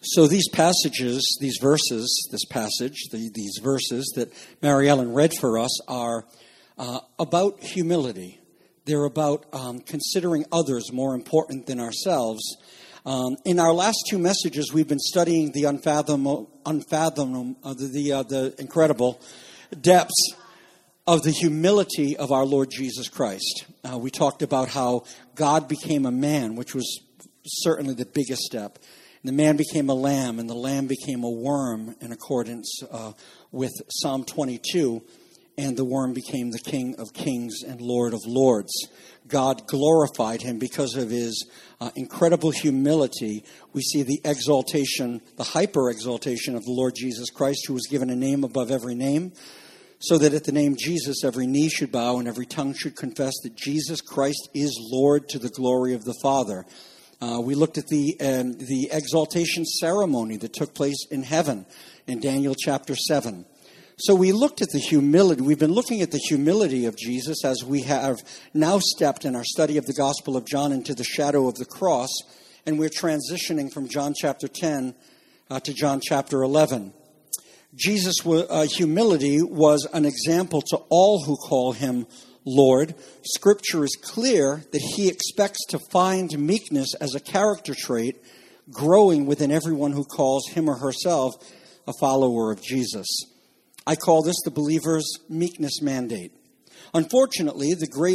So these passages, these verses that Mary Ellen read for us are about humility. They're about considering others more important than ourselves. In our last two messages, we've been studying the the incredible depths of the humility of our Lord Jesus Christ. We talked about how God became a man, which was certainly the biggest step. And the man became a lamb, and the lamb became a worm in accordance with Psalm 22. And the worm became the King of Kings and Lord of Lords. God glorified him because of his incredible humility. We see the exaltation, the hyper-exaltation of the Lord Jesus Christ, who was given a name above every name, so that at the name Jesus, every knee should bow and every tongue should confess that Jesus Christ is Lord to the glory of the Father. We looked at the exaltation ceremony that took place in heaven in Daniel chapter 7. So we looked at the humility. We've been looking at the humility of Jesus as we have now stepped in our study of the Gospel of John into the shadow of the cross, and we're transitioning from John chapter 10 to John chapter 11. Jesus' humility was an example to all who call him Lord. Scripture is clear that he expects to find meekness as a character trait growing within everyone who calls him or herself a follower of Jesus. I call this the believer's meekness mandate. Unfortunately,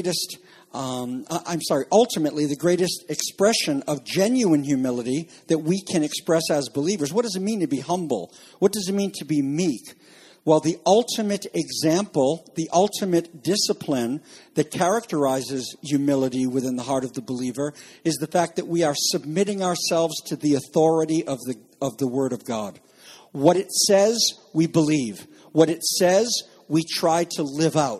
ultimately, the greatest expression of genuine humility that we can express as believers. What does it mean to be humble? What does it mean to be meek? Well, the ultimate example, the ultimate discipline that characterizes humility within the heart of the believer is the fact that we are submitting ourselves to the authority of the Word of God. What it says, we believe. What it says, we try to live out.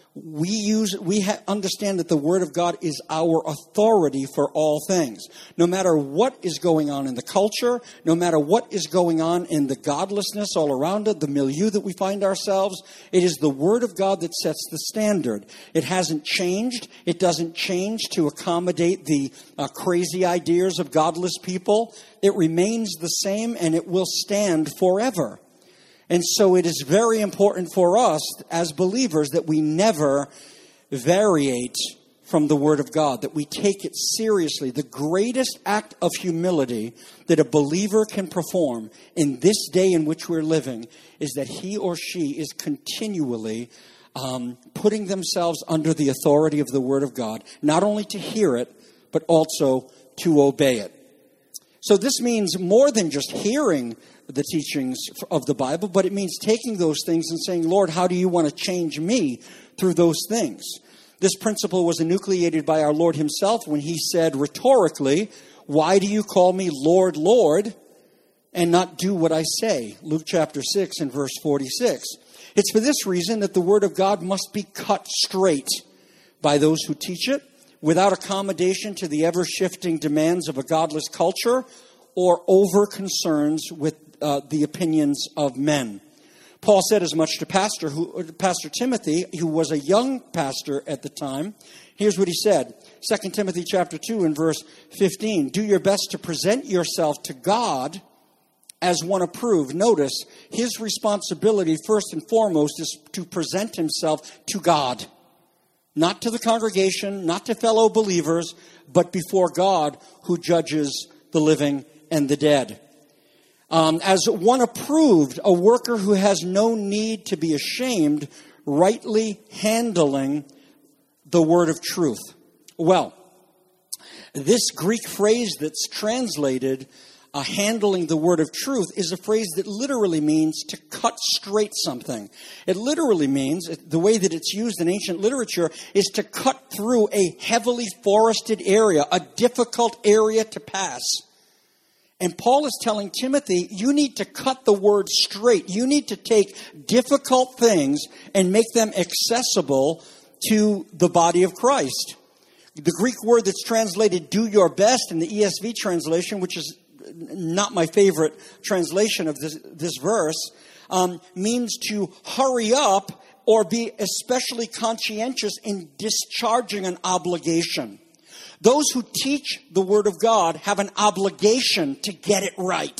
We understand that the Word of God is our authority for all things. No matter what is going on in the culture, no matter what is going on in the godlessness all around it, the milieu that we find ourselves, it is the Word of God that sets the standard. It hasn't changed. It doesn't change to accommodate the crazy ideas of godless people. It remains the same, and it will stand forever. And so it is very important for us as believers that we never variate from the Word of God, that we take it seriously. The greatest act of humility that a believer can perform in this day in which we're living is that he or she is continually putting themselves under the authority of the Word of God, not only to hear it, but also to obey it. So this means more than just hearing the teachings of the Bible, but it means taking those things and saying, Lord, how do you want to change me through those things? This principle was enucleated by our Lord himself when he said rhetorically, why do you call me Lord, Lord, and not do what I say? Luke chapter 6 and verse 46. It's for this reason that the Word of God must be cut straight by those who teach it, without accommodation to the ever-shifting demands of a godless culture or over concerns with the opinions of men. Paul said as much to Pastor Timothy, who was a young pastor at the time. Here's what he said, 2 Timothy chapter 2 and verse 15. Do your best to present yourself to God as one approved. Notice, his responsibility first and foremost is to present himself to God. Not to the congregation, not to fellow believers, but before God who judges the living and the dead. As one approved, a worker who has no need to be ashamed, rightly handling the word of truth. Well, this Greek phrase that's translated handling the word of truth is a phrase that literally means to cut straight something. It literally means, the way that it's used in ancient literature, is to cut through a heavily forested area, a difficult area to pass. And Paul is telling Timothy, you need to cut the word straight. You need to take difficult things and make them accessible to the body of Christ. The Greek word that's translated do your best in the ESV translation, which is not my favorite translation of this verse, means to hurry up or be especially conscientious in discharging an obligation. Those who teach the Word of God have an obligation to get it right,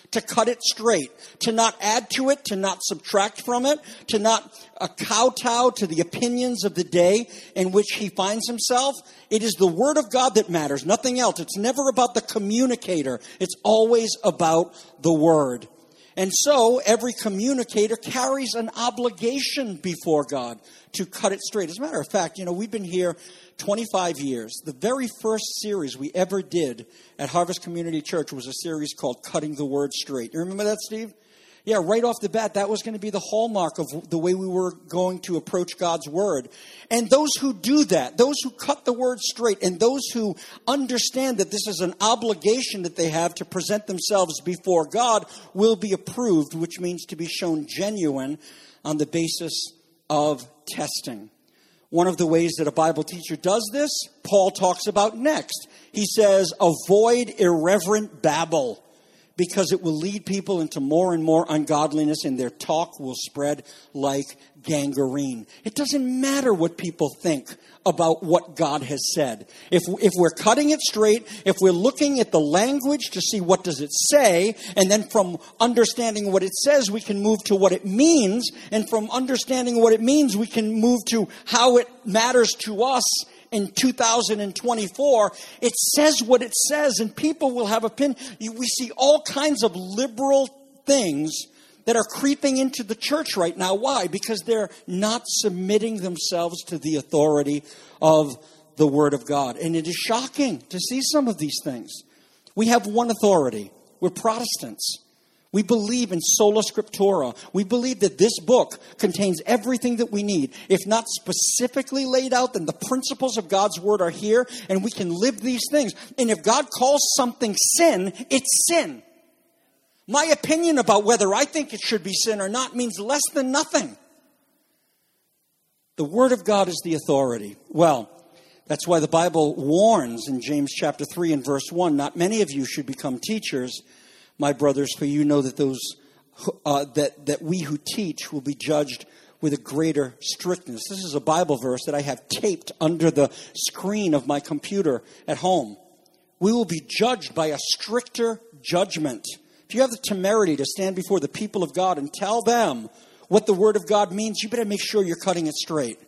to cut it straight, to not add to it, to not subtract from it, to not kowtow to the opinions of the day in which he finds himself. It is the Word of God that matters, nothing else. It's never about the communicator. It's always about the Word. And so every communicator carries an obligation before God to cut it straight. As a matter of fact, we've been here 25 years. The very first series we ever did at Harvest Community Church was a series called Cutting the Word Straight. You remember that, Steve? Yeah, right off the bat, that was going to be the hallmark of the way we were going to approach God's Word. And those who do that, those who cut the Word straight, and those who understand that this is an obligation that they have to present themselves before God will be approved, which means to be shown genuine on the basis of testing. One of the ways that a Bible teacher does this, Paul talks about next. He says, avoid irreverent babble, because it will lead people into more and more ungodliness, and their talk will spread like gangrene. It doesn't matter what people think about what God has said. If we're cutting it straight, if we're looking at the language to see what does it say, and then from understanding what it says, we can move to what it means, and from understanding what it means, we can move to how it matters to us in 2024, it says what it says, and people will have opinion. We see all kinds of liberal things that are creeping into the church right now. Why? Because they're not submitting themselves to the authority of the Word of God. And it is shocking to see some of these things. We have one authority. We're Protestants. We believe in sola scriptura. We believe that this book contains everything that we need. If not specifically laid out, then the principles of God's Word are here, and we can live these things. And if God calls something sin, it's sin. My opinion about whether I think it should be sin or not means less than nothing. The Word of God is the authority. Well, that's why the Bible warns in James chapter 3 and verse 1, not many of you should become teachers, my brothers, for you know that those that we who teach will be judged with a greater strictness. This is a Bible verse that I have taped under the screen of my computer at home. We will be judged by a stricter judgment. If you have the temerity to stand before the people of God and tell them what the Word of God means, you better make sure you're cutting it straight.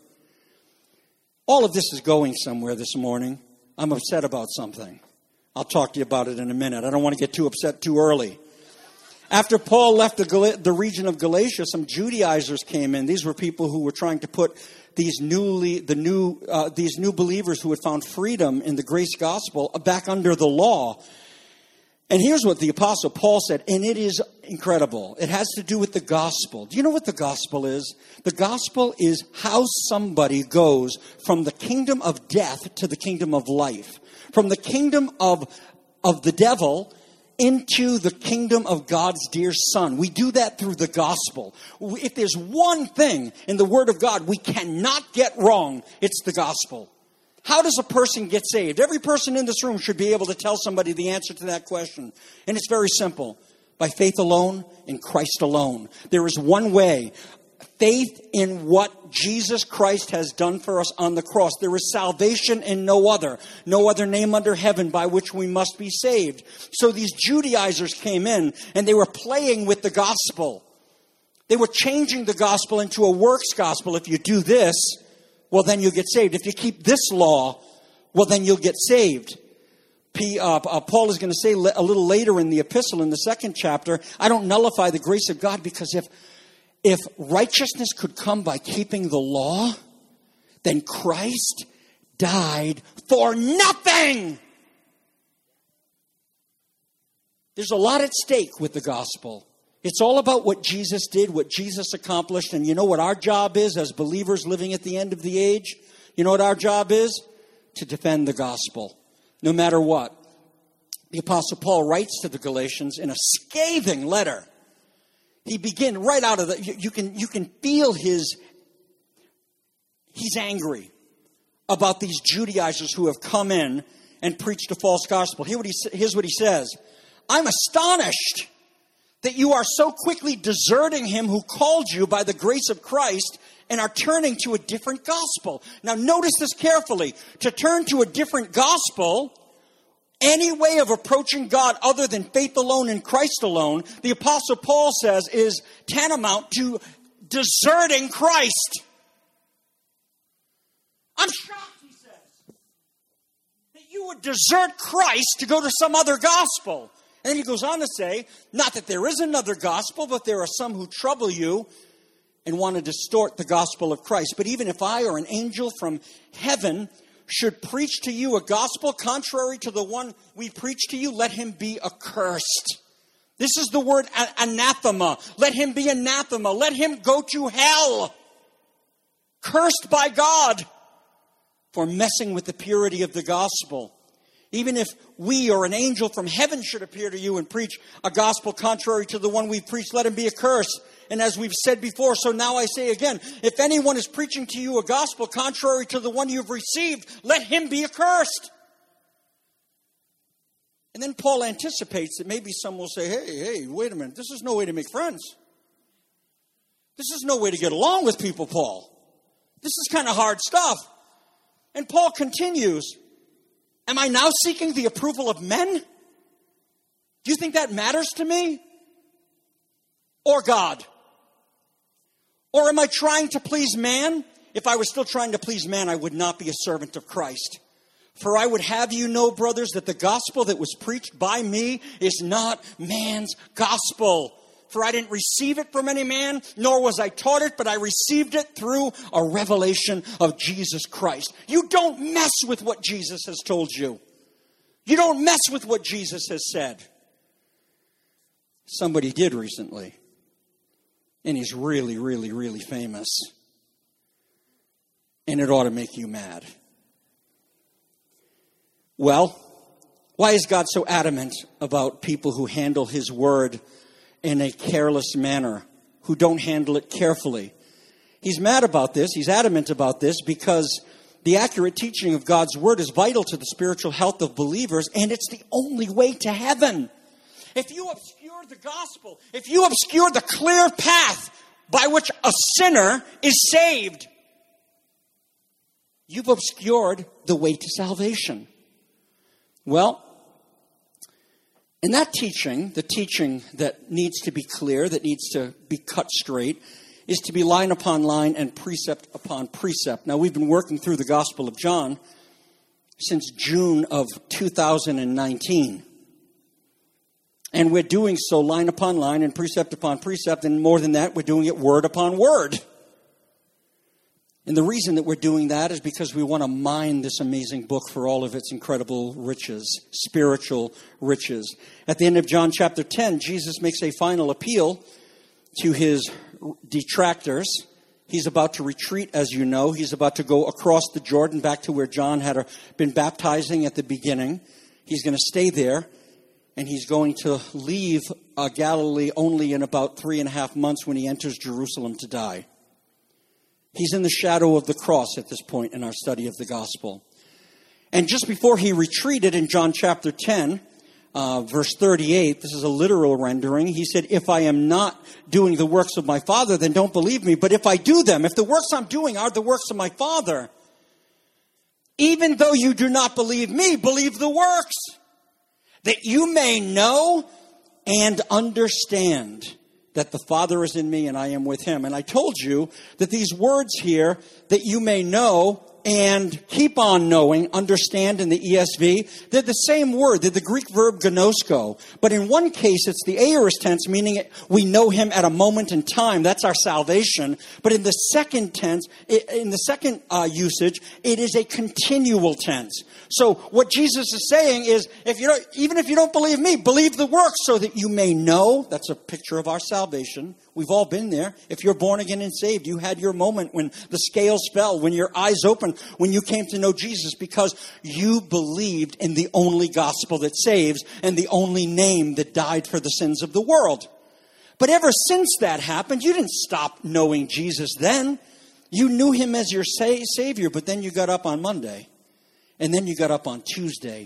All of this is going somewhere this morning. I'm upset about something. I'll talk to you about it in a minute. I don't want to get too upset too early. After Paul left the region of Galatia, some Judaizers came in. These were people who were trying to put these new believers who had found freedom in the grace gospel back under the law. And here's what the Apostle Paul said, and it is incredible. It has to do with the gospel. Do you know what the gospel is? The gospel is how somebody goes from the kingdom of death to the kingdom of life. From the kingdom of the devil into the kingdom of God's dear Son. We do that through the gospel. If there's one thing in the Word of God we cannot get wrong, it's the gospel. How does a person get saved? Every person in this room should be able to tell somebody the answer to that question. And it's very simple. By faith alone, in Christ alone. There is one way. Faith in what Jesus Christ has done for us on the cross. There is salvation in no other name under heaven by which we must be saved. So these Judaizers came in and they were playing with the gospel. They were changing the gospel into a works gospel. If you do this, well, then you'll get saved. If you keep this law, well, then you'll get saved. Paul is going to say a little later in the epistle, in the 2nd chapter, I don't nullify the grace of God, because if righteousness could come by keeping the law, then Christ died for nothing. There's a lot at stake with the gospel. It's all about what Jesus did, what Jesus accomplished. And you know what our job is as believers living at the end of the age? You know what our job is? To defend the gospel, no matter what. The Apostle Paul writes to the Galatians in a scathing letter. He begins right out of the, you can feel he's angry about these Judaizers who have come in and preached a false gospel. Here's what he says. I'm astonished that you are so quickly deserting him who called you by the grace of Christ and are turning to a different gospel. Now notice this carefully. To turn to a different gospel any way of approaching God other than faith alone in Christ alone, the Apostle Paul says, is tantamount to deserting Christ. I'm shocked, he says, that you would desert Christ to go to some other gospel. And then he goes on to say, not that there is another gospel, but there are some who trouble you and want to distort the gospel of Christ. But even if I or an angel from heaven should preach to you a gospel contrary to the one we preach to you, let him be accursed. This is the word anathema. Let him be anathema. Let him go to hell. Cursed by God for messing with the purity of the gospel. Even if we or an angel from heaven should appear to you and preach a gospel contrary to the one we preach, let him be accursed. And as we've said before, so now I say again, if anyone is preaching to you a gospel contrary to the one you've received, let him be accursed. And then Paul anticipates that maybe some will say, hey, wait a minute, this is no way to make friends. This is no way to get along with people, Paul. This is kind of hard stuff. And Paul continues, am I now seeking the approval of men? Do you think that matters to me? Or God? Or am I trying to please man? If I was still trying to please man, I would not be a servant of Christ. For I would have you know, brothers, that the gospel that was preached by me is not man's gospel. For I didn't receive it from any man, nor was I taught it, but I received it through a revelation of Jesus Christ. You don't mess with what Jesus has told you. You don't mess with what Jesus has said. Somebody did recently. And he's really, really, really famous. And it ought to make you mad. Well, why is God so adamant about people who handle his word in a careless manner, who don't handle it carefully? He's mad about this. He's adamant about this because the accurate teaching of God's word is vital to the spiritual health of believers, and it's the only way to heaven. If you obscure the gospel, if you obscure the clear path by which a sinner is saved, you've obscured the way to salvation. Well, in that teaching, the teaching that needs to be clear, that needs to be cut straight, is to be line upon line and precept upon precept. Now, we've been working through the Gospel of John since June of 2019. And we're doing so line upon line and precept upon precept, and more than that, we're doing it word upon word. And the reason that we're doing that is because we want to mine this amazing book for all of its incredible riches, spiritual riches. At the end of John chapter 10, Jesus makes a final appeal to his detractors. He's about to retreat, as you know. He's about to go across the Jordan back to where John had been baptizing at the beginning. He's going to stay there, and he's going to leave Galilee only in about 3.5 months when he enters Jerusalem to die. He's in the shadow of the cross at this point in our study of the gospel. And just before he retreated in John chapter 10, verse 38, this is a literal rendering. He said, if I am not doing the works of my Father, then don't believe me. But if I do them, if the works I'm doing are the works of my Father, even though you do not believe me, believe the works, that you may know and understand that the Father is in me and I am with him. And I told you that these words here, that you may know and keep on knowing, understand in the ESV, they're the same word. They're the Greek verb gnosko. But in one case, it's the aorist tense, meaning we know him at a moment in time. That's our salvation. But in the second tense, in the second usage, it is a continual tense. So what Jesus is saying is, even if you don't believe me, believe the works so that you may know. That's a picture of our salvation. We've all been there. If you're born again and saved, you had your moment when the scales fell, when your eyes opened, when you came to know Jesus, because you believed in the only gospel that saves and the only name that died for the sins of the world. But ever since that happened, you didn't stop knowing Jesus then. You knew him as your Savior, but then you got up on Monday. And then you got up on Tuesday.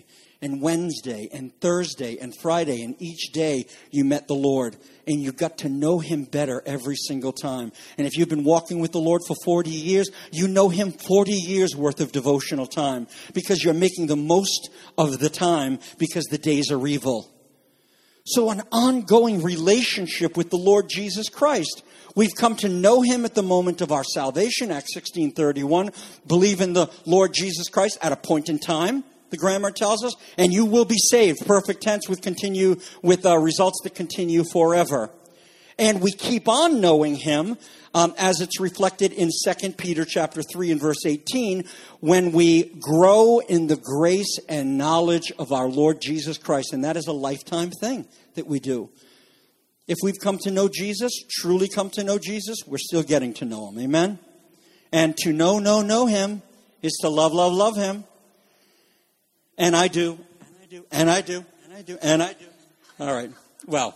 and Wednesday and Thursday and Friday, and each day you met the Lord and you got to know Him better every single time. And if you've been walking with the Lord for 40 years, you know Him 40 years worth of devotional time because you're making the most of the time because the days are evil. So an ongoing relationship with the Lord Jesus Christ. We've come to know Him at the moment of our salvation, Acts 16:31. Believe in the Lord Jesus Christ at a point in time, the grammar tells us, and you will be saved. Perfect tense with results that continue forever. And we keep on knowing Him as it's reflected in 2 Peter chapter 3 and verse 18, when we grow in the grace and knowledge of our Lord Jesus Christ. And that is a lifetime thing that we do. If we've come to know Jesus, truly come to know Jesus, we're still getting to know Him. Amen? And to know Him is to love Him. And I do, and I do. All right. Well,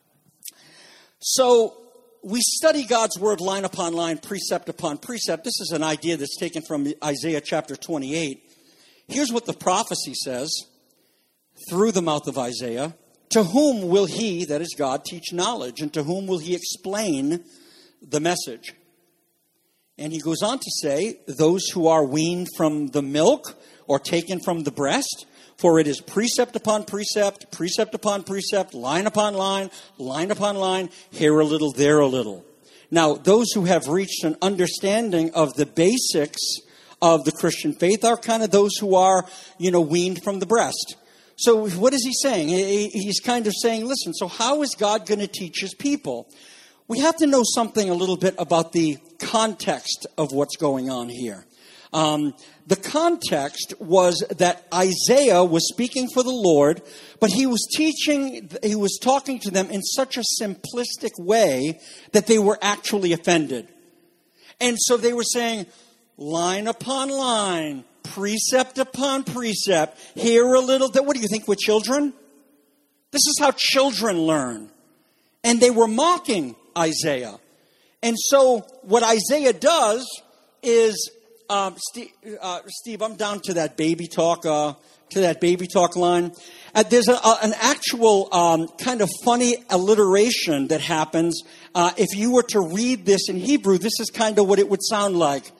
so we study God's Word line upon line, precept upon precept. This is an idea that's taken from Isaiah chapter 28. Here's what the prophecy says through the mouth of Isaiah. To whom will He, that is God, teach knowledge? And to whom will He explain the message? And he goes on to say, those who are weaned from the milk or taken from the breast, for it is precept upon precept, precept upon precept, line upon line, line upon line, here a little, there a little. Now, those who have reached an understanding of the basics of the Christian faith are kind of those who are, weaned from the breast. So what is he saying? He's kind of saying, listen, so how is God going to teach His people? We have to know something a little bit about the context of what's going on here. The context was that Isaiah was speaking for the Lord, but he was talking to them in such a simplistic way that they were actually offended. And so they were saying, line upon line, precept upon precept, here a little, what do you think, we're children? This is how children learn. And they were mocking Isaiah. And so what Isaiah does is, Steve, I'm down to that baby talk line. There's an actual kind of funny alliteration that happens. If you were to read this in Hebrew, this is kind of what it would sound like.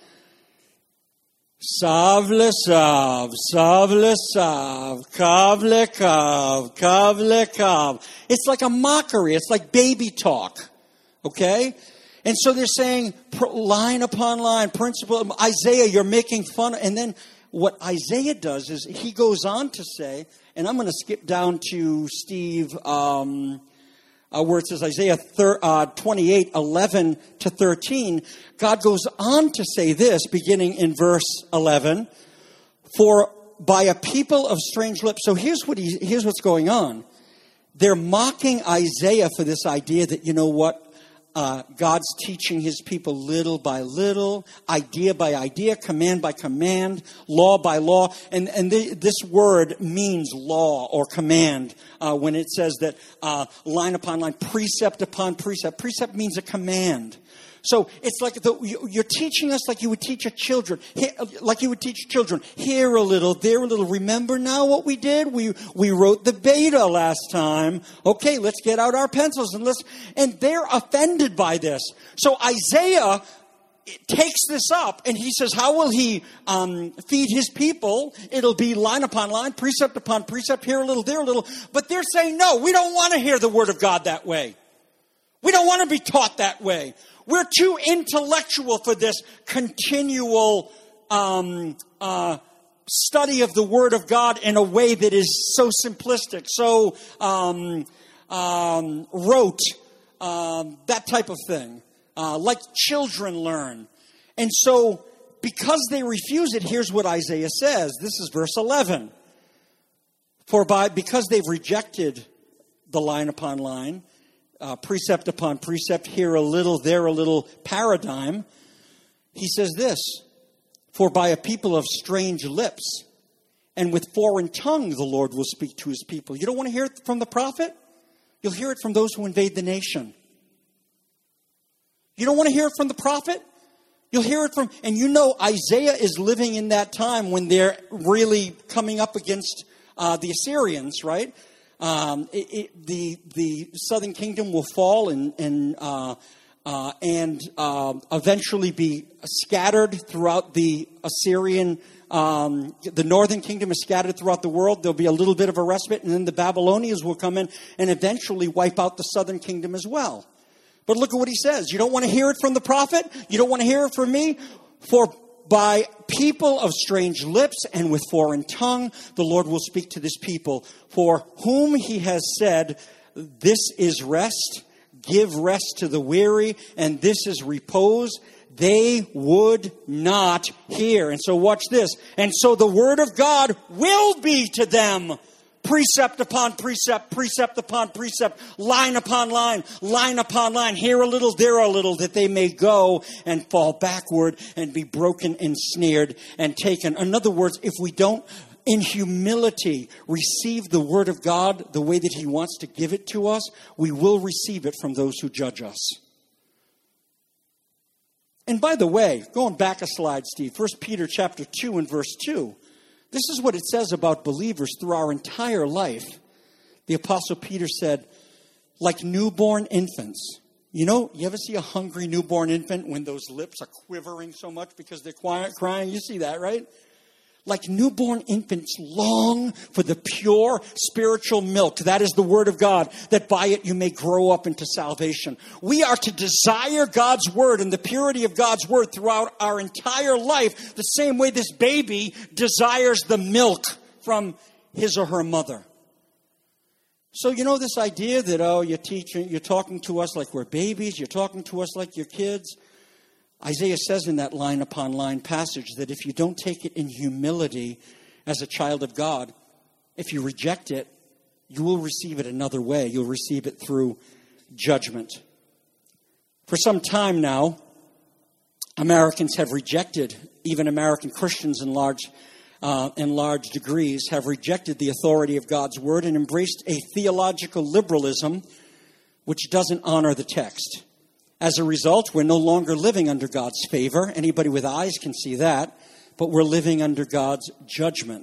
Sav lesav, sav lesav, kav lekav, kav lekav. It's like a mockery. It's like baby talk. Okay? And so they're saying line upon line, principle. Isaiah, you're making fun. And then what Isaiah does is he goes on to say, and I'm going to skip down to Steve, where it says Isaiah 28, 11 to 13. God goes on to say this, beginning in verse 11, for by a people of strange lips. So here's what's going on. They're mocking Isaiah for this idea that, you know what? God's teaching His people little by little, idea by idea, command by command, law by law. And this word means law or command when it says that line upon line, precept upon precept. Precept means a command. So it's like you're teaching us like you would teach children. Here a little, there a little. Remember now what we did? We wrote the beta last time. Okay, let's get out our pencils and they're offended by this. So Isaiah takes this up and he says, how will he feed his people? It'll be line upon line, precept upon precept, here a little, there a little. But they're saying, no, we don't want to hear the word of God that way. We don't want to be taught that way. We're too intellectual for this continual study of the Word of God in a way that is so simplistic, so rote, that type of thing, like children learn. And so because they refuse it, here's what Isaiah says. This is verse 11. Because they've rejected the line upon line, precept upon precept, here a little, there a little paradigm, he says this, for by a people of strange lips and with foreign tongue the Lord will speak to His people. You don't want to hear it from the prophet? You'll hear it from those who invade the nation. You don't want to hear it from the prophet? You'll hear it from, and Isaiah is living in that time when they're really coming up against the Assyrians, right? The southern kingdom will fall and eventually be scattered throughout the Assyrian. The northern kingdom is scattered throughout the world. There'll be a little bit of a respite, and then the Babylonians will come in and eventually wipe out the southern kingdom as well. But look at what he says. You don't want to hear it from the prophet? You don't want to hear it from me? For by people of strange lips and with foreign tongue, the Lord will speak to this people, for whom he has said, this is rest, give rest to the weary, and this is repose. They would not hear. And so watch this. And so the word of God will be to them precept upon precept, precept upon precept, line upon line upon line, here a little, there a little, that they may go and fall backward and be broken and snared and taken. In other words, if we don't, in humility, receive the word of God the way that he wants to give it to us, we will receive it from those who judge us. And by the way, going back a slide, Steve, 1 Peter chapter 2 and verse 2, this is what it says about believers through our entire life. The Apostle Peter said, like newborn infants. You know, you ever see a hungry newborn infant when those lips are quivering so much because they're crying? You see that, right? Like newborn infants long for the pure spiritual milk. That is the word of God, that by it you may grow up into salvation. We are to desire God's word and the purity of God's word throughout our entire life, the same way this baby desires the milk from his or her mother. So you know this idea that, you're talking to us like we're babies, you're talking to us like you're kids. Isaiah says in that line upon line passage that if you don't take it in humility as a child of God, if you reject it, you will receive it another way. You'll receive it through judgment. For some time now, Americans have rejected, even American Christians in large degrees, have rejected the authority of God's word and embraced a theological liberalism which doesn't honor the text. As a result, we're no longer living under God's favor. Anybody with eyes can see that. But we're living under God's judgment.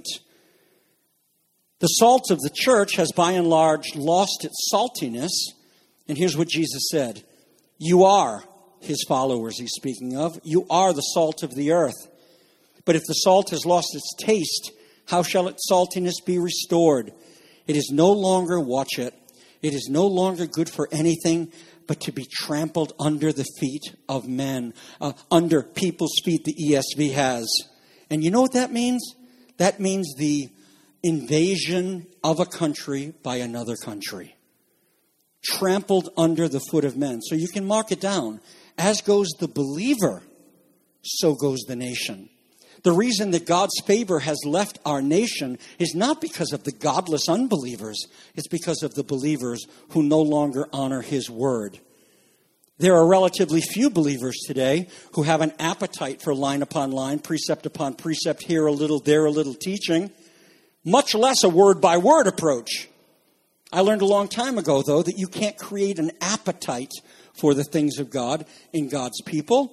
The salt of the church has by and large lost its saltiness. And here's what Jesus said. You are his followers, he's speaking of. You are the salt of the earth. But if the salt has lost its taste, how shall its saltiness be restored? It is no longer, watch it, it is no longer good for anything but to be trampled under the feet of men, under people's feet, the ESV has. And you know what that means? That means the invasion of a country by another country. Trampled under the foot of men. So you can mark it down. As goes the believer, so goes the nation. The reason that God's favor has left our nation is not because of the godless unbelievers. It's because of the believers who no longer honor his word. There are relatively few believers today who have an appetite for line upon line, precept upon precept, here a little, there a little teaching, much less a word-by-word approach. I learned a long time ago, though, that you can't create an appetite for the things of God in God's people.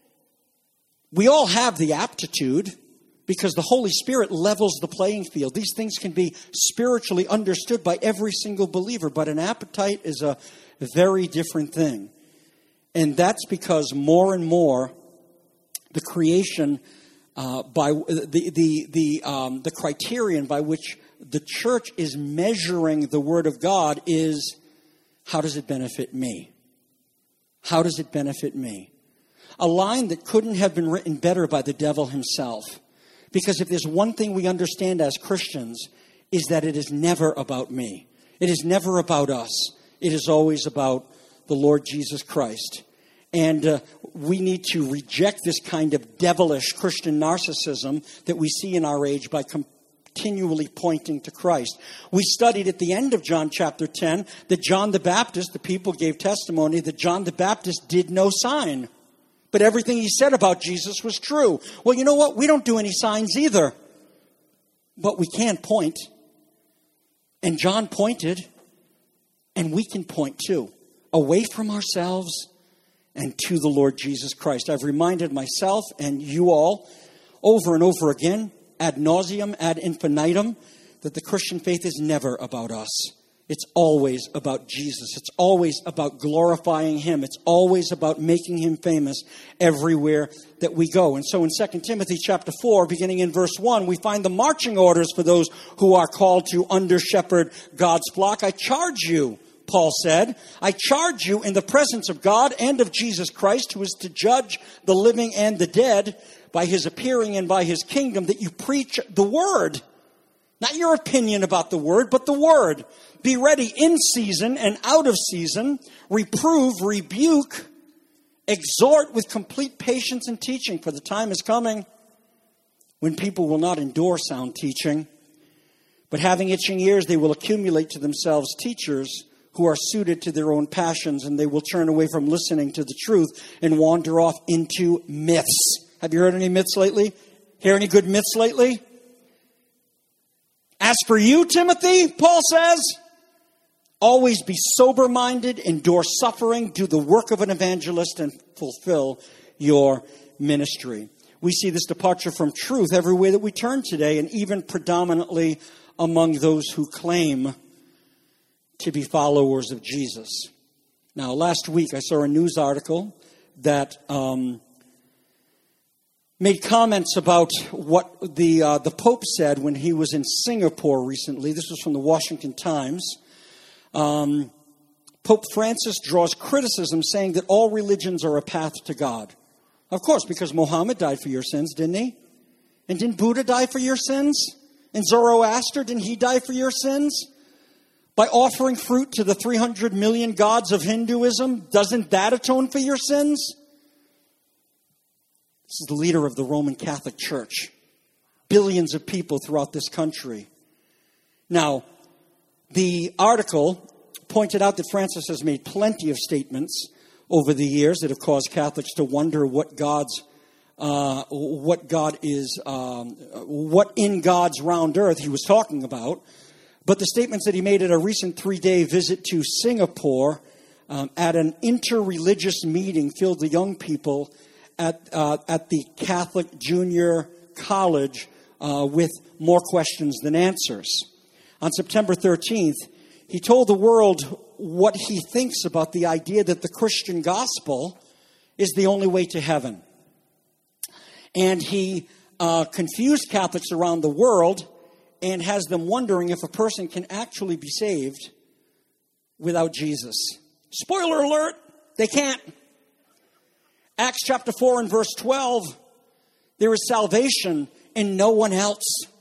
We all have the aptitude because the Holy Spirit levels the playing field. These things can be spiritually understood by every single believer, but an appetite is a very different thing. And that's because more and more the creation by the criterion by which the church is measuring the Word of God is, how does it benefit me? How does it benefit me? A line that couldn't have been written better by the devil himself. Because if there's one thing we understand as Christians, is that it is never about me. It is never about us. It is always about the Lord Jesus Christ. And we need to reject this kind of devilish Christian narcissism that we see in our age by continually pointing to Christ. We studied at the end of John chapter 10 that John the Baptist, the people gave testimony that John the Baptist did no sign. But everything he said about Jesus was true. Well, you know what? We don't do any signs either. But we can point. And John pointed. And we can point too. Away from ourselves and to the Lord Jesus Christ. I've reminded myself and you all over and over again, ad nauseum, ad infinitum, that the Christian faith is never about us. It's always about Jesus. It's always about glorifying Him. It's always about making Him famous everywhere that we go. And so in 2 Timothy chapter 4, beginning in verse 1, we find the marching orders for those who are called to under-shepherd God's flock. I charge you, Paul said, I charge you in the presence of God and of Jesus Christ, who is to judge the living and the dead by His appearing and by His kingdom, that you preach the word. Not your opinion about the word, but the word. Be ready in season and out of season. Reprove, rebuke, exhort with complete patience and teaching. For the time is coming when people will not endure sound teaching, but having itching ears, they will accumulate to themselves teachers who are suited to their own passions, and they will turn away from listening to the truth and wander off into myths. Have you heard any myths lately? Hear any good myths lately? As for you, Timothy, Paul says, always be sober-minded, endure suffering, do the work of an evangelist, and fulfill your ministry. We see this departure from truth everywhere that we turn today, and even predominantly among those who claim to be followers of Jesus. Now, last week I saw a news article that made comments about what the Pope said when he was in Singapore recently. This was from the Washington Times. Pope Francis draws criticism saying that all religions are a path to God. Of course, because Muhammad died for your sins, didn't he? And didn't Buddha die for your sins? And Zoroaster, didn't he die for your sins? By offering fruit to the 300 million gods of Hinduism, doesn't that atone for your sins? This is the leader of the Roman Catholic Church. Billions of people throughout this country. Now, the article pointed out that Francis has made plenty of statements over the years that have caused Catholics to wonder what in God's round earth he was talking about. But the statements that he made at a recent 3-day visit to Singapore at an interreligious meeting filled with young people at the Catholic Junior College with more questions than answers. On September 13th, he told the world what he thinks about the idea that the Christian gospel is the only way to heaven. And he confused Catholics around the world and has them wondering if a person can actually be saved without Jesus. Spoiler alert, they can't. Acts chapter 4 and verse 12, there is salvation in no one else.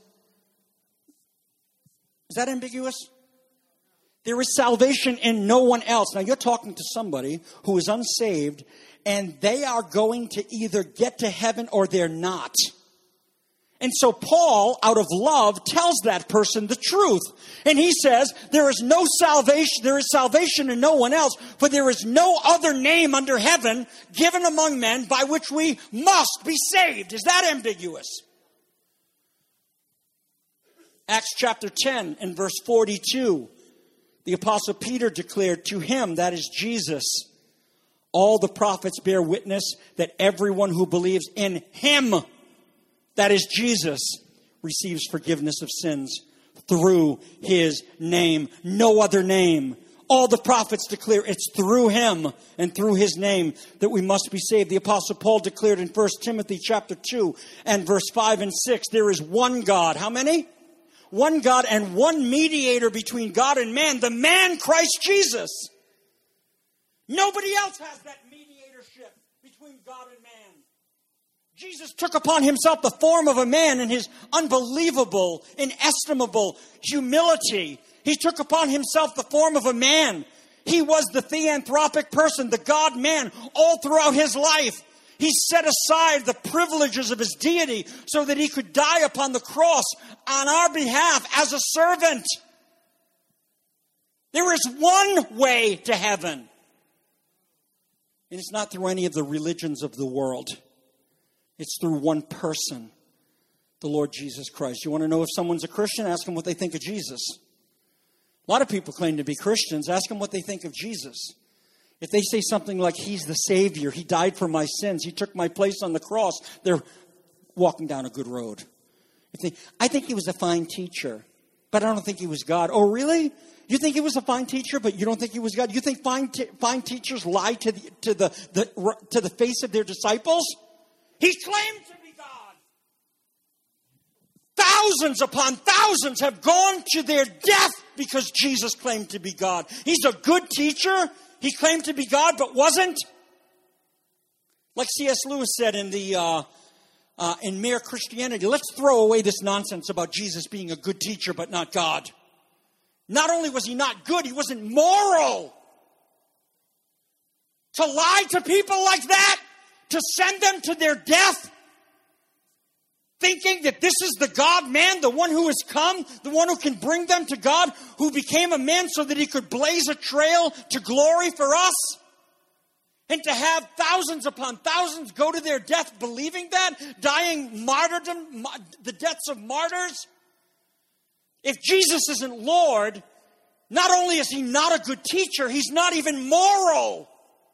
Is that ambiguous? There is salvation in no one else. Now you're talking to somebody who is unsaved, and they are going to either get to heaven or they're not. And so Paul, out of love, tells that person the truth. And he says, there is no salvation, there is salvation in no one else, for there is no other name under heaven given among men by which we must be saved. Is that ambiguous? Acts chapter 10 and verse 42, the Apostle Peter declared, to him, that is Jesus, all the prophets bear witness that everyone who believes in him, that is Jesus, receives forgiveness of sins through his name. No other name. All the prophets declare it's through him and through his name that we must be saved. The Apostle Paul declared in 1 Timothy chapter 2 and verse 5 and 6, there is one God. How many? One God and one mediator between God and man, the man Christ Jesus. Nobody else has that mediatorship between God and man. Jesus took upon himself the form of a man in his unbelievable, inestimable humility. He took upon himself the form of a man. He was the theanthropic person, the God-man, all throughout his life. He set aside the privileges of his deity so that he could die upon the cross on our behalf as a servant. There is one way to heaven. And it's not through any of the religions of the world. It's through one person, the Lord Jesus Christ. You want to know if someone's a Christian? Ask them what they think of Jesus. A lot of people claim to be Christians. Ask them what they think of Jesus. If they say something like, he's the Savior, he died for my sins, he took my place on the cross, they're walking down a good road. I think he was a fine teacher. but I don't think he was God. Oh, really? You think he was a fine teacher, but you don't think he was God? You think fine teachers lie to the face of their disciples? He claimed to be God. Thousands upon thousands have gone to their death because Jesus claimed to be God. He's a good teacher. He claimed to be God, but wasn't. Like C.S. Lewis said in Mere Christianity, let's throw away this nonsense about Jesus being a good teacher, but not God. Not only was he not good, he wasn't moral. To lie to people like that, to send them to their death, thinking that this is the God-man, the one who has come, the one who can bring them to God, who became a man so that he could blaze a trail to glory for us. And to have thousands upon thousands go to their death believing that, dying martyrdom, the deaths of martyrs. If Jesus isn't Lord, not only is he not a good teacher, he's not even moral.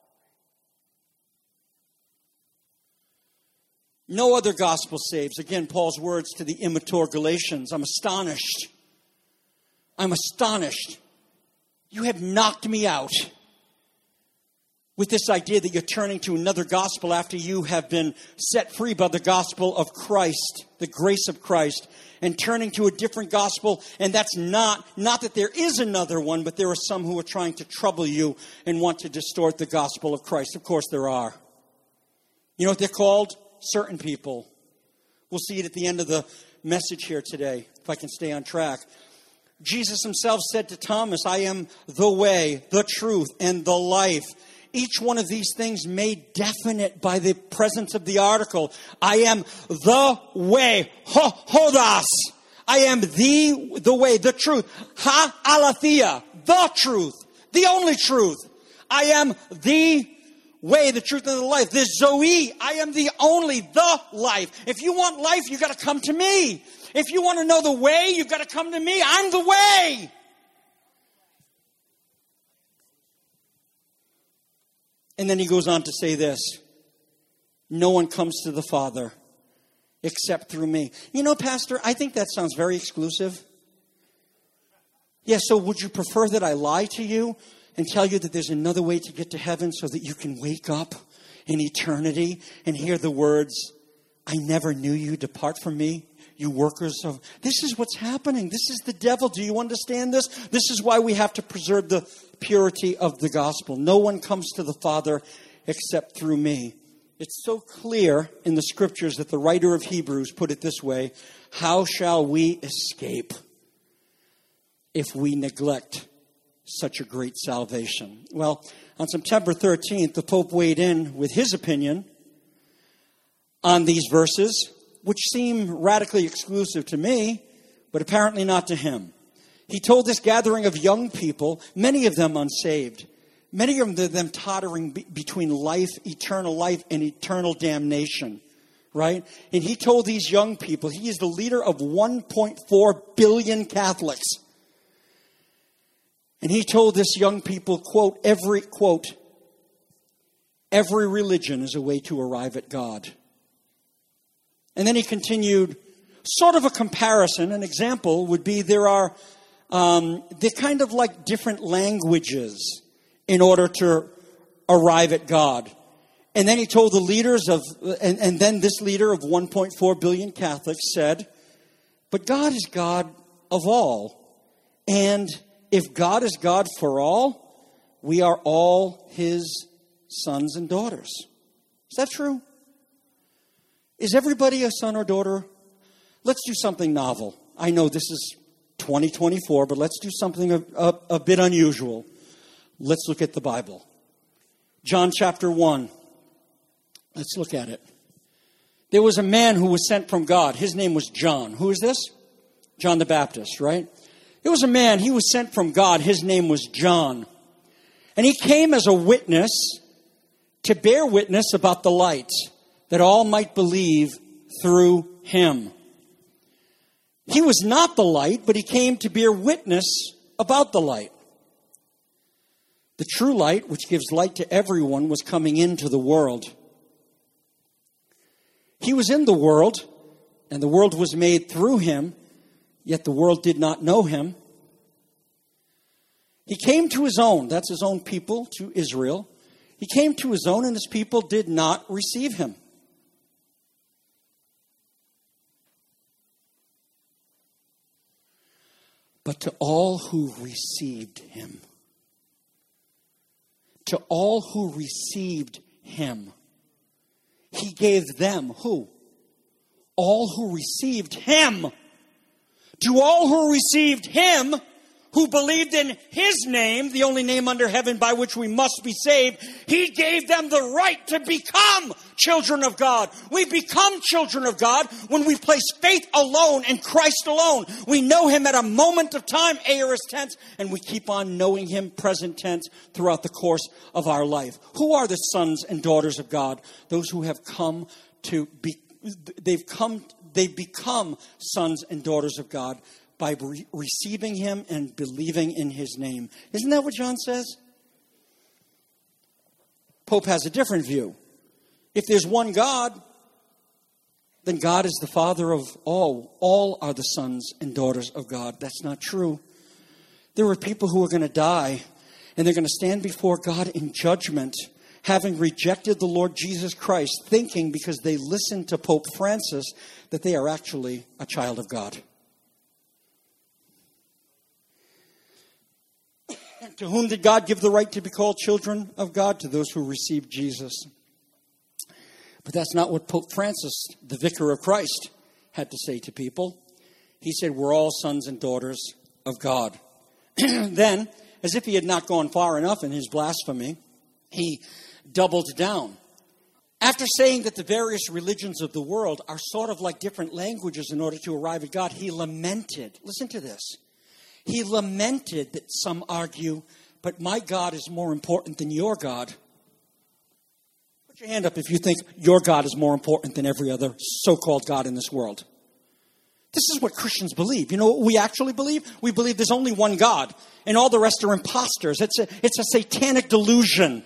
No other gospel saves. Again, Paul's words to the immature Galatians. I'm astonished. I'm astonished. You have knocked me out with this idea that you're turning to another gospel after you have been set free by the gospel of Christ, the grace of Christ, and turning to a different gospel. And that's not that there is another one, but there are some who are trying to trouble you and want to distort the gospel of Christ. Of course there are. You know what they're called? Certain people. We'll see it at the end of the message here today, if I can stay on track. Jesus himself said to Thomas, I am the way, the truth, and the life. Each one of these things made definite by the presence of the article. I am the way, hodas. I am the way, the truth. Ha-aletheia, the truth, the only truth. I am the way, the truth, and the life. The Zoe, I am the only, the life. If you want life, you got to come to me. If you want to know the way, you've got to come to me. I'm the way. And then he goes on to say this. No one comes to the Father except through me. You know, Pastor, I think that sounds very exclusive. Yeah, so would you prefer that I lie to you and tell you that there's another way to get to heaven so that you can wake up in eternity and hear the words, I never knew you, depart from me, you workers of... This is what's happening. This is the devil. Do you understand this? This is why we have to preserve the purity of the gospel. No one comes to the Father except through me. It's so clear in the scriptures that the writer of Hebrews put it this way, how shall we escape if we neglect such a great salvation? Well, on September 13th, the Pope weighed in with his opinion on these verses, which seem radically exclusive to me, but apparently not to him. He told this gathering of young people, many of them unsaved, many of them tottering between eternal life and eternal damnation, right? And he told these young people, he is the leader of 1.4 billion Catholics. And he told this young people, quote, every religion is a way to arrive at God. And then he continued, sort of a comparison, an example would be they're kind of like different languages in order to arrive at God. And then he told the leaders and then this leader of 1.4 billion Catholics said, but God is God of all. And if God is God for all, we are all his sons and daughters. Is that true? Is everybody a son or daughter? Let's do something novel. I know this is 2024, but let's do something a bit unusual. Let's look at the Bible. John chapter 1. Let's look at it. There was a man who was sent from God. His name was John. Who is this? John the Baptist, right? There was a man, he was sent from God. His name was John. And he came as a witness to bear witness about the light, that all might believe through him. He was not the light, but he came to bear witness about the light. The true light, which gives light to everyone, was coming into the world. He was in the world, and the world was made through him, yet the world did not know him. He came to his own, that's his own people, to Israel. He came to his own, and his people did not receive him. But to all who received him, to all who received him, he gave them, who? All who received him. To all who received him, who believed in his name, the only name under heaven by which we must be saved, he gave them the right to become children of God. We become children of God when we place faith alone in Christ alone. We know him at a moment of time, aorist tense, and we keep on knowing him present tense throughout the course of our life. Who are the sons and daughters of God? Those who have come to be, they've become sons and daughters of God by receiving him and believing in his name. Isn't that what John says? Pope has a different view. If there's one God, then God is the Father of all. All are the sons and daughters of God. That's not true. There are people who are going to die, and they're going to stand before God in judgment, having rejected the Lord Jesus Christ, thinking because they listened to Pope Francis that they are actually a child of God. To whom did God give the right to be called children of God? To those who received Jesus. But that's not what Pope Francis, the vicar of Christ, had to say to people. He said, we're all sons and daughters of God. Then, as if he had not gone far enough in his blasphemy, he doubled down. After saying that the various religions of the world are sort of like different languages in order to arrive at God, he lamented. Listen to this. He lamented that some argue, but my God is more important than your God. Put your hand up if you think your God is more important than every other so-called God in this world. This is what Christians believe. You know what we actually believe? We believe there's only one God, and all the rest are imposters. It's a satanic delusion.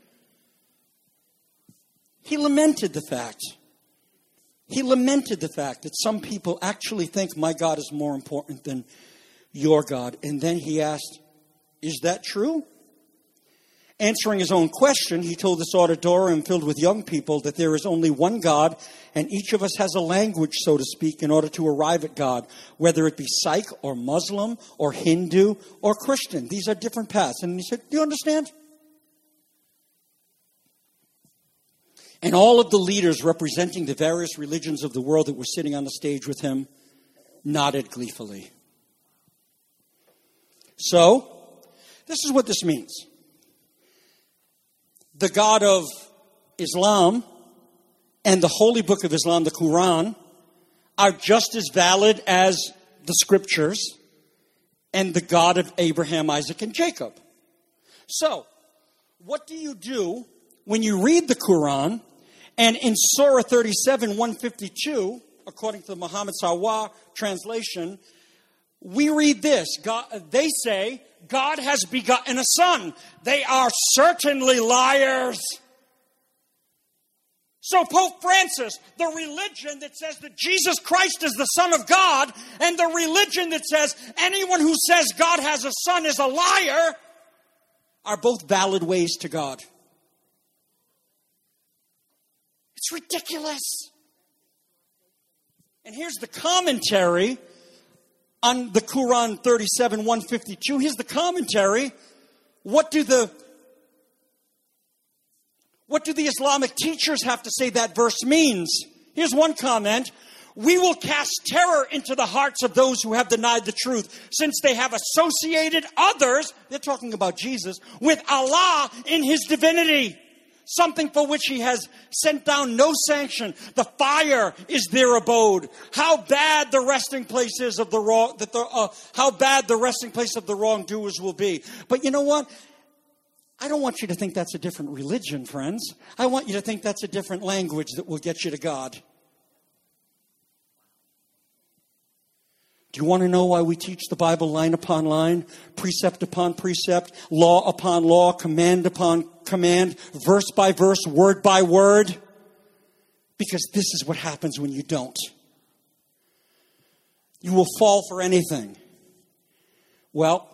He lamented the fact. He lamented the fact that some people actually think my God is more important than your God. And then he asked, is that true? Answering his own question, he told this auditorium filled with young people that there is only one God, and each of us has a language, so to speak, in order to arrive at God, whether it be Sikh or Muslim or Hindu or Christian. These are different paths. And he said, do you understand? And all of the leaders representing the various religions of the world that were sitting on the stage with him nodded gleefully. So, this is what this means. The God of Islam and the holy book of Islam, the Quran, are just as valid as the scriptures and the God of Abraham, Isaac, and Jacob. So, what do you do when you read the Quran and in Surah 37, 152, according to the Muhammad Sawar translation, we read this. They say, God has begotten a son. They are certainly liars. So Pope Francis, the religion that says that Jesus Christ is the Son of God, and the religion that says anyone who says God has a son is a liar, are both valid ways to God. It's ridiculous. And here's the commentary on the Quran 37, 152. Here's the commentary. What do the Islamic teachers have to say that verse means? Here's one comment. We will cast terror into the hearts of those who have denied the truth, since they have associated others, they're talking about Jesus, with Allah in his divinity. Something for which he has sent down no sanction. The fire is their abode. How bad the resting place is of the wrong, how bad the resting place of the wrongdoers will be. But you know what? I don't want you to think that's a different religion, friends. I want you to think that's a different language that will get you to God. Do you want to know why we teach the Bible line upon line, precept upon precept, law upon law, command upon command, verse by verse, word by word? Because this is what happens when you don't. You will fall for anything. Well,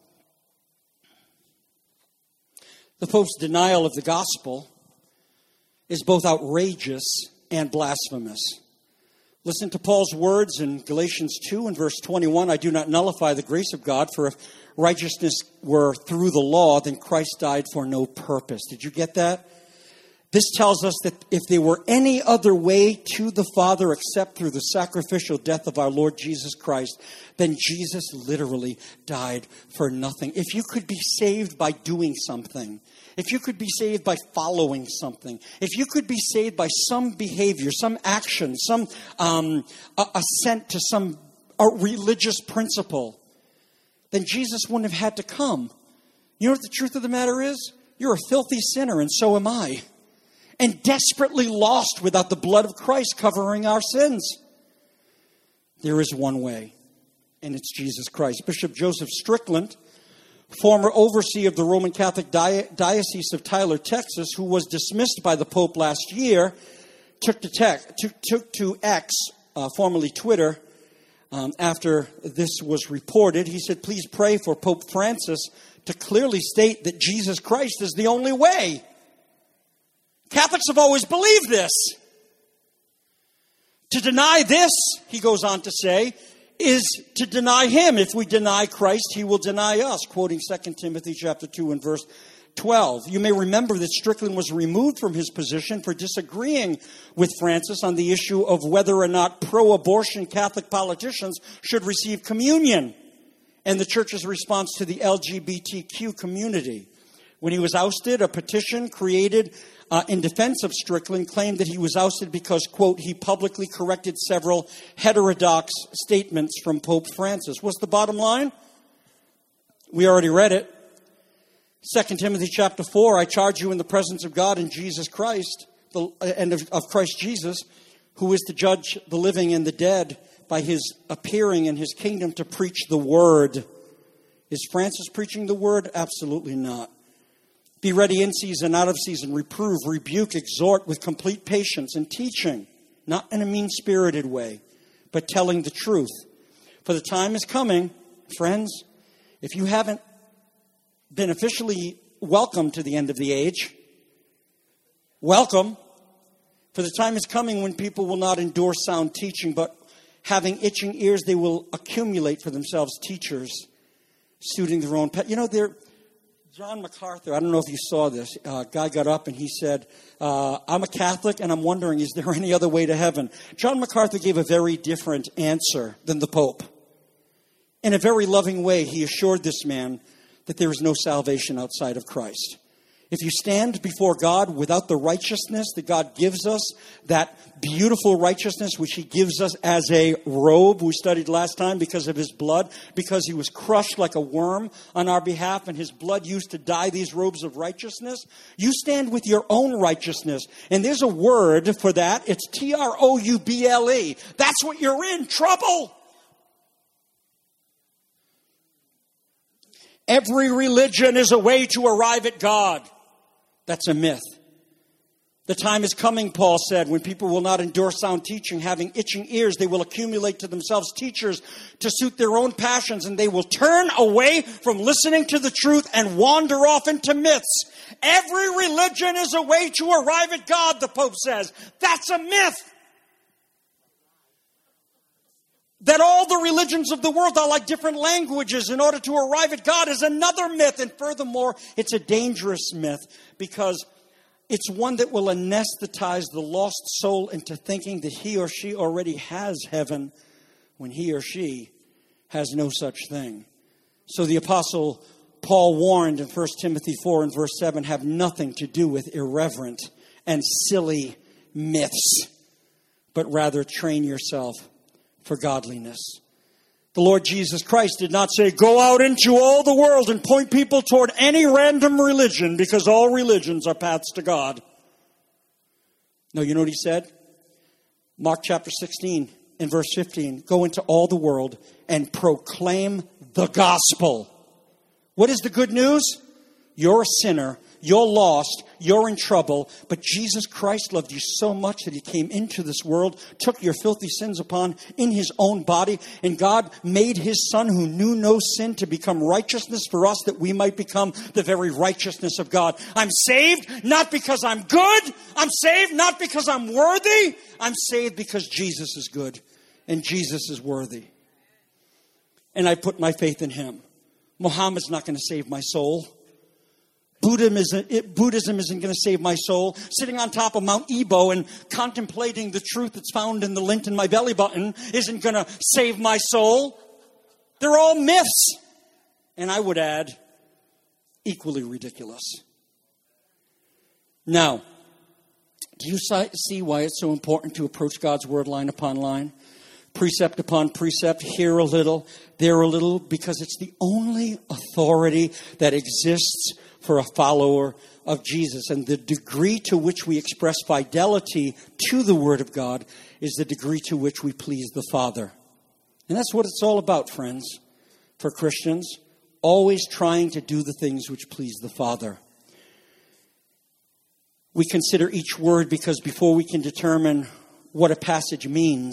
the Pope's denial of the gospel is both outrageous and blasphemous. Listen to Paul's words in Galatians 2 and verse 21. I do not nullify the grace of God, for if righteousness were through the law, then Christ died for no purpose. Did you get that? This tells us that if there were any other way to the Father except through the sacrificial death of our Lord Jesus Christ, then Jesus literally died for nothing. If you could be saved by doing something, if you could be saved by following something, if you could be saved by some behavior, some action, some assent to some religious principle, then Jesus wouldn't have had to come. You know what the truth of the matter is? You're a filthy sinner, and so am I. And desperately lost without the blood of Christ covering our sins. There is one way, and it's Jesus Christ. Bishop Joseph Strickland, former overseer of the Roman Catholic Diocese of Tyler, Texas, who was dismissed by the Pope last year, took to X, formerly Twitter, after this was reported. He said, please pray for Pope Francis to clearly state that Jesus Christ is the only way. Catholics have always believed this. To deny this, he goes on to say, is to deny him. If we deny Christ, he will deny us. Quoting 2 Timothy chapter 2 and verse 12. You may remember that Strickland was removed from his position for disagreeing with Francis on the issue of whether or not pro-abortion Catholic politicians should receive communion and the church's response to the LGBTQ community. When he was ousted, a petition created in defense of Strickland claimed that he was ousted because, quote, he publicly corrected several heterodox statements from Pope Francis. What's the bottom line? We already read it. 2 Timothy chapter 4, I charge you in the presence of God and Jesus Christ, and of Christ Jesus, who is to judge the living and the dead by his appearing in his kingdom to preach the word. Is Francis preaching the word? Absolutely not. Be ready in season, out of season, reprove, rebuke, exhort with complete patience and teaching, not in a mean-spirited way, but telling the truth. For the time is coming, friends, if you haven't been officially welcomed to the end of the age, welcome. For the time is coming when people will not endure sound teaching, but having itching ears, they will accumulate for themselves teachers, suiting their own pet. You know, John MacArthur, I don't know if you saw this, guy got up and he said, I'm a Catholic and I'm wondering, is there any other way to heaven? John MacArthur gave a very different answer than the Pope. In a very loving way, he assured this man that there is no salvation outside of Christ. If you stand before God without the righteousness that God gives us, that beautiful righteousness which he gives us as a robe we studied last time because of his blood, because he was crushed like a worm on our behalf and his blood used to dye these robes of righteousness, you stand with your own righteousness. And there's a word for that. It's trouble. That's what you're in, trouble. Every religion is a way to arrive at God. That's a myth. The time is coming, Paul said, when people will not endure sound teaching, having itching ears. They will accumulate to themselves teachers to suit their own passions, and they will turn away from listening to the truth and wander off into myths. Every religion is a way to arrive at God, the Pope says. That's a myth. That all the religions of the world are like different languages in order to arrive at God is another myth. And furthermore, it's a dangerous myth because it's one that will anesthetize the lost soul into thinking that he or she already has heaven when he or she has no such thing. So the Apostle Paul warned in 1 Timothy 4 and verse 7, have nothing to do with irreverent and silly myths, but rather train yourself for godliness. The Lord Jesus Christ did not say, go out into all the world and point people toward any random religion because all religions are paths to God. No, you know what he said? Mark chapter 16 and verse 15. Go into all the world and proclaim the gospel. What is the good news? You're a sinner You're lost. You're in trouble. But Jesus Christ loved you so much that he came into this world, took your filthy sins upon in his own body, and God made his Son who knew no sin to become righteousness for us that we might become the very righteousness of God. I'm saved not because I'm good. I'm saved not because I'm worthy. I'm saved because Jesus is good and Jesus is worthy. And I put my faith in him. Muhammad's not going to save my soul. Buddhism isn't going to save my soul. Sitting on top of Mount Ebo and contemplating the truth that's found in the lint in my belly button isn't going to save my soul. They're all myths. And I would add, equally ridiculous. Now, do you see why it's so important to approach God's word line upon line? Precept upon precept, here a little, there a little, because it's the only authority that exists for a follower of Jesus. And the degree to which we express fidelity to the Word of God is the degree to which we please the Father. And that's what it's all about, friends, for Christians. Always trying to do the things which please the Father. We consider each word because before we can determine what a passage means,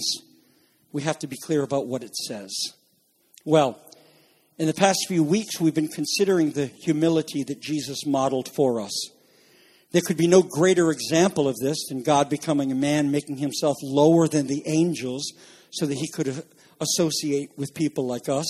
we have to be clear about what it says. Well, in the past few weeks, we've been considering the humility that Jesus modeled for us. There could be no greater example of this than God becoming a man, making himself lower than the angels so that he could associate with people like us.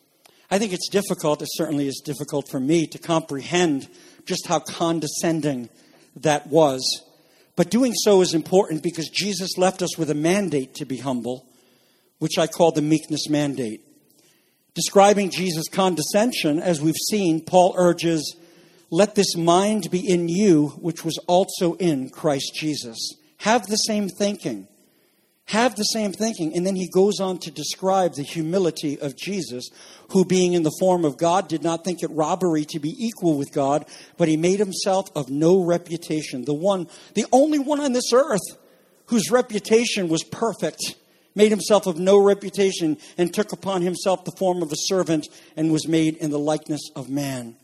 I think it's difficult, it certainly is difficult for me, to comprehend just how condescending that was. But doing so is important because Jesus left us with a mandate to be humble, which I call the meekness mandate. Describing Jesus' condescension, as we've seen, Paul urges, let this mind be in you, which was also in Christ Jesus. Have the same thinking. Have the same thinking. And then he goes on to describe the humility of Jesus, who being in the form of God did not think it robbery to be equal with God, but he made himself of no reputation. The only one on this earth whose reputation was perfect, made himself of no reputation and took upon himself the form of a servant and was made in the likeness of man.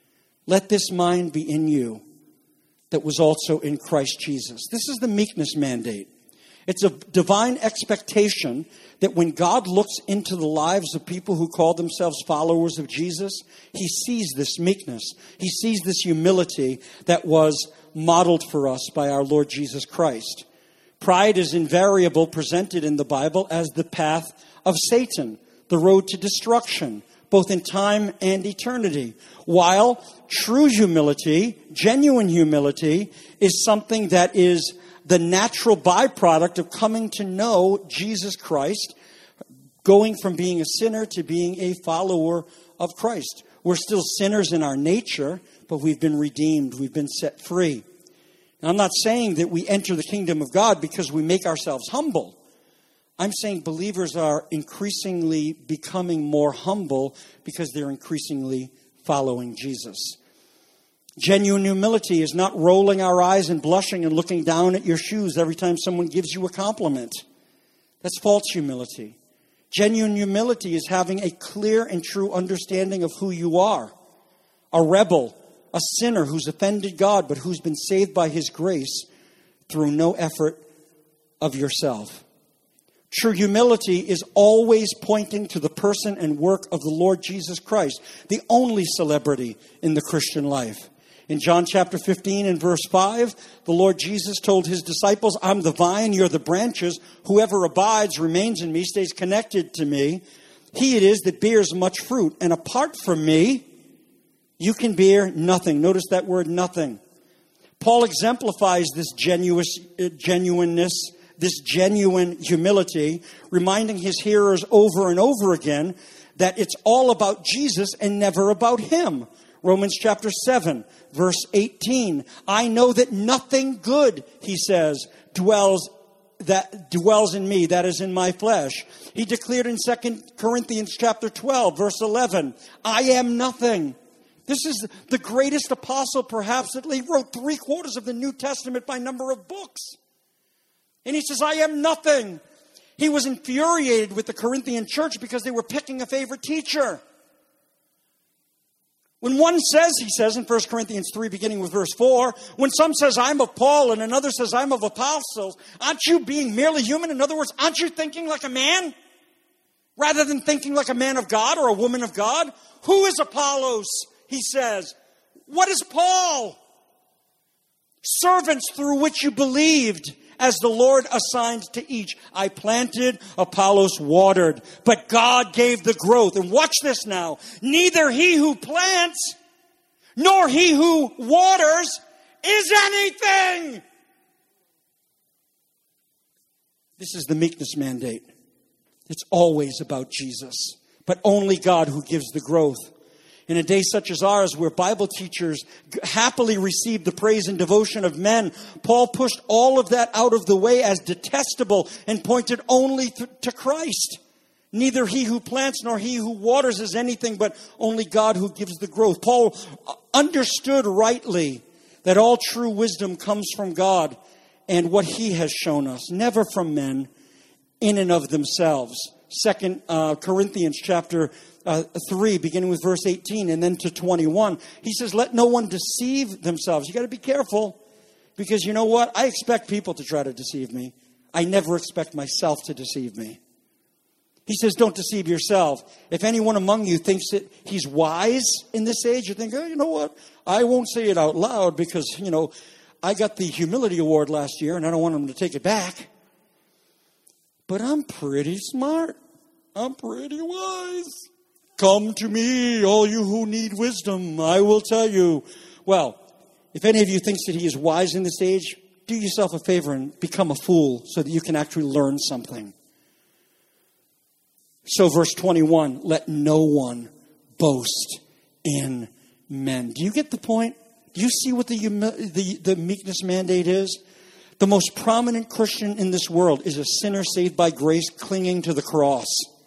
Let this mind be in you that was also in Christ Jesus. This is the meekness mandate. It's a divine expectation that when God looks into the lives of people who call themselves followers of Jesus, he sees this meekness. He sees this humility that was modeled for us by our Lord Jesus Christ. Pride is invariably presented in the Bible as the path of Satan, the road to destruction, both in time and eternity. While true humility, genuine humility, is something that is the natural byproduct of coming to know Jesus Christ, going from being a sinner to being a follower of Christ. We're still sinners in our nature, but we've been redeemed. We've been set free. Now, I'm not saying that we enter the kingdom of God because we make ourselves humble. I'm saying believers are increasingly becoming more humble because they're increasingly following Jesus. Genuine humility is not rolling our eyes and blushing and looking down at your shoes every time someone gives you a compliment. That's false humility. Genuine humility is having a clear and true understanding of who you are. A rebel, a sinner who's offended God, but who's been saved by his grace through no effort of yourself. True humility is always pointing to the person and work of the Lord Jesus Christ, the only celebrity in the Christian life. In John chapter 15 and verse 5, the Lord Jesus told his disciples, I'm the vine, you're the branches. Whoever abides, remains in me, stays connected to me. He it is that bears much fruit. And apart from me, you can bear nothing. Notice that word, nothing. Paul exemplifies this genuineness, this genuine humility, reminding his hearers over and over again that it's all about Jesus and never about him. Romans chapter 7, verse 18. I know that nothing good, he says, dwells in me, that is in my flesh. He declared in 2 Corinthians chapter 12, verse 11, I am nothing. This is the greatest apostle, perhaps, that he wrote 3/4 of the New Testament by number of books. And he says, I am nothing. He was infuriated with the Corinthian church because they were picking a favorite teacher. When one says, he says in 1 Corinthians 3, beginning with verse 4, when some says, I'm of Paul, and another says, I'm of apostles, aren't you being merely human? In other words, aren't you thinking like a man? Rather than thinking like a man of God or a woman of God? Who is Apollos, he says? What is Paul? Servants through which you believed, as the Lord assigned to each. I planted, Apollos watered, but God gave the growth. And watch this now. Neither he who plants nor he who waters is anything. This is the meekness mandate. It's always about Jesus, but only God who gives the growth. In a day such as ours, where Bible teachers happily receive the praise and devotion of men, Paul pushed all of that out of the way as detestable and pointed only to Christ. Neither he who plants nor he who waters is anything, but only God who gives the growth. Paul understood rightly that all true wisdom comes from God and what he has shown us, never from men in and of themselves. 2 Corinthians chapter 3, beginning with verse 18 and then to 21. He says, let no one deceive themselves. You got to be careful, because you know what? I expect people to try to deceive me. I never expect myself to deceive me. He says, don't deceive yourself. If anyone among you thinks that he's wise in this age, you think, oh, you know what? I won't say it out loud because, I got the humility award last year and I don't want them to take it back. But I'm pretty smart. I'm pretty wise. Come to me, all you who need wisdom. I will tell you. Well, if any of you thinks that he is wise in this age, do yourself a favor and become a fool so that you can actually learn something. So verse 21, let no one boast in men. Do you get the point? Do you see what the meekness mandate is? The most prominent Christian in this world is a sinner saved by grace clinging to the cross.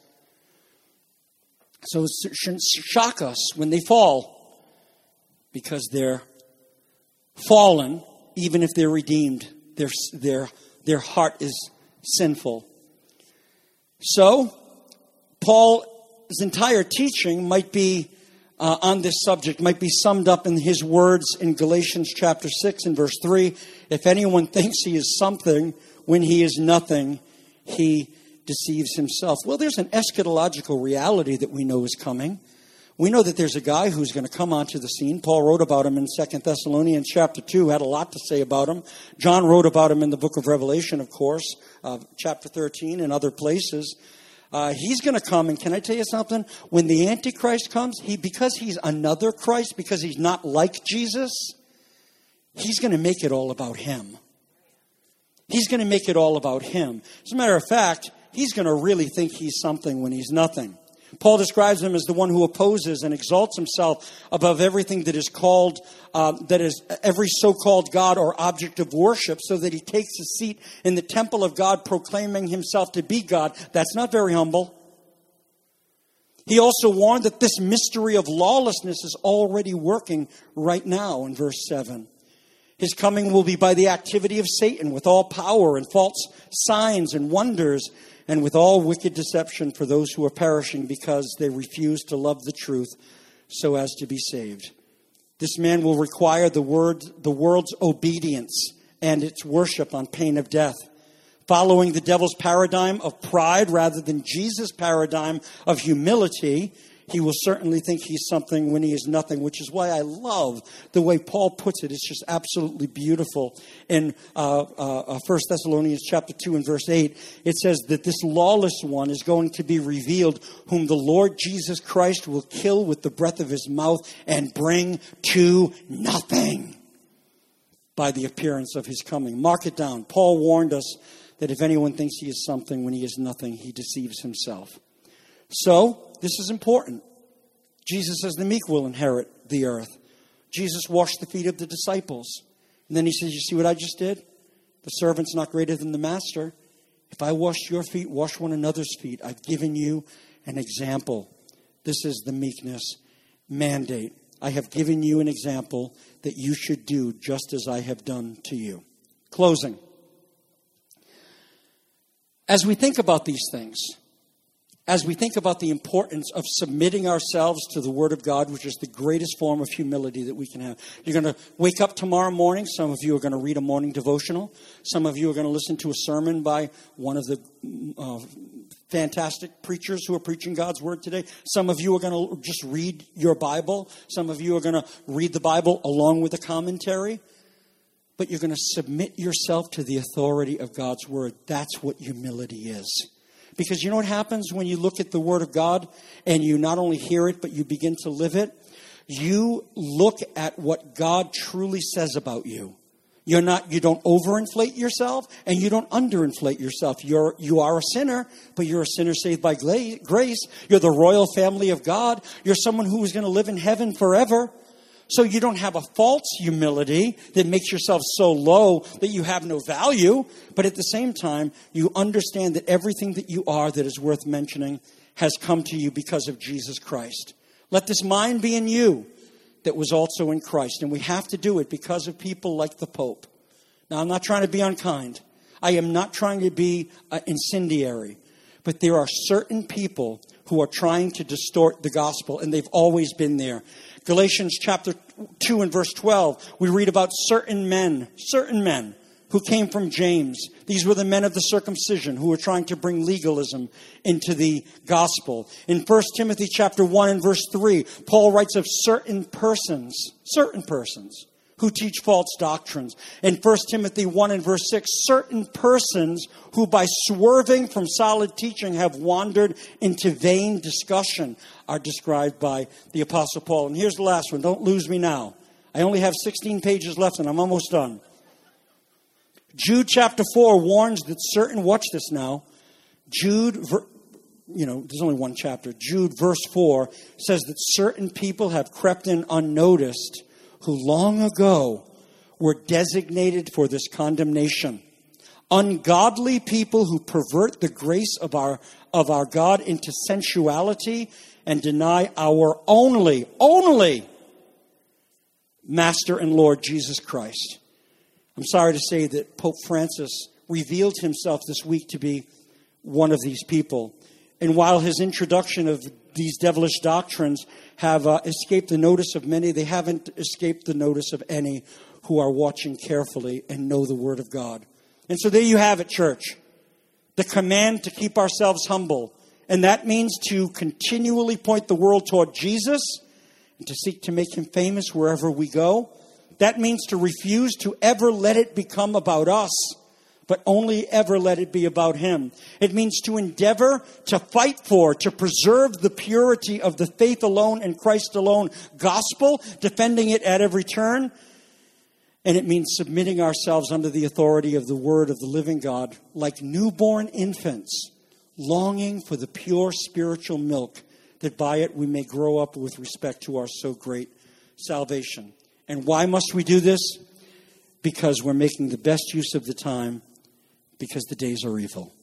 So it shouldn't shock us when they fall, because they're fallen, even if they're redeemed. Their heart is sinful. So Paul's entire teaching might be on this subject, might be summed up in his words in Galatians chapter 6 and verse 3. If anyone thinks he is something when he is nothing, he deceives himself. Well, there's an eschatological reality that we know is coming. We know that there's a guy who's going to come onto the scene. Paul wrote about him in 2 Thessalonians chapter 2, had a lot to say about him. John wrote about him in the book of Revelation, of course, chapter 13 and other places. He's going to come, and can I tell you something? When the Antichrist comes, because he's another Christ, because he's not like Jesus, he's going to make it all about him. He's going to make it all about him. As a matter of fact, he's going to really think he's something when he's nothing. Paul describes him as the one who opposes and exalts himself above everything that is called, that is every so-called God or object of worship, so that he takes a seat in the temple of God, proclaiming himself to be God. That's not very humble. He also warned that this mystery of lawlessness is already working right now in verse 7. His coming will be by the activity of Satan with all power and false signs and wonders, and with all wicked deception for those who are perishing because they refuse to love the truth so as to be saved. This man will require the world's obedience and its worship on pain of death. Following the devil's paradigm of pride rather than Jesus' paradigm of humility, he will certainly think he's something when he is nothing, which is why I love the way Paul puts it. It's just absolutely beautiful. In 1 Thessalonians chapter 2 and verse 8, it says that this lawless one is going to be revealed, whom the Lord Jesus Christ will kill with the breath of his mouth and bring to nothing by the appearance of his coming. Mark it down. Paul warned us that if anyone thinks he is something when he is nothing, he deceives himself. So, this is important. Jesus says the meek will inherit the earth. Jesus washed the feet of the disciples. And then he says, you see what I just did? The servant's not greater than the master. If I washed your feet, wash one another's feet. I've given you an example. This is the meekness mandate. I have given you an example that you should do just as I have done to you. Closing. As we think about these things, as we think about the importance of submitting ourselves to the Word of God, which is the greatest form of humility that we can have. You're going to wake up tomorrow morning. Some of you are going to read a morning devotional. Some of you are going to listen to a sermon by one of the fantastic preachers who are preaching God's Word today. Some of you are going to just read your Bible. Some of you are going to read the Bible along with a commentary. But you're going to submit yourself to the authority of God's Word. That's what humility is. Because you know what happens when you look at the Word of God and you not only hear it, but you begin to live it? You look at what God truly says about you. You don't overinflate yourself and you don't underinflate yourself. You are a sinner, but you're a sinner saved by grace. You're the royal family of God. You're someone who is going to live in heaven forever. So you don't have a false humility that makes yourself so low that you have no value. But at the same time, you understand that everything that you are that is worth mentioning has come to you because of Jesus Christ. Let this mind be in you that was also in Christ. And we have to do it because of people like the Pope. Now, I'm not trying to be unkind. I am not trying to be incendiary. But there are certain people who are trying to distort the gospel, and they've always been there. Galatians chapter 2 and verse 12, we read about certain men who came from James. These were the men of the circumcision who were trying to bring legalism into the gospel. In 1 Timothy chapter 1 and verse 3, Paul writes of certain persons who teach false doctrines. In 1 Timothy 1 and verse 6, certain persons who by swerving from solid teaching have wandered into vain discussion are described by the Apostle Paul. And here's the last one. Don't lose me now. I only have 16 pages left and I'm almost done. Jude chapter 4 warns that certain, watch this now, there's only one chapter. Jude verse 4 says that certain people have crept in unnoticed who long ago were designated for this condemnation. Ungodly people who pervert the grace of our God into sensuality and deny our only Master and Lord Jesus Christ. I'm sorry to say that Pope Francis revealed himself this week to be one of these people. And while his introduction of these devilish doctrines have escaped the notice of many, they haven't escaped the notice of any who are watching carefully and know the Word of God. And so there you have it, church. The command to keep ourselves humble. And that means to continually point the world toward Jesus and to seek to make Him famous wherever we go. That means to refuse to ever let it become about us, but only ever let it be about Him. It means to endeavor to fight for, to preserve the purity of the faith alone and Christ alone gospel, defending it at every turn. And it means submitting ourselves under the authority of the Word of the living God, like newborn infants, longing for the pure spiritual milk, that by it we may grow up with respect to our so great salvation. And why must we do this? Because we're making the best use of the time, because the days are evil.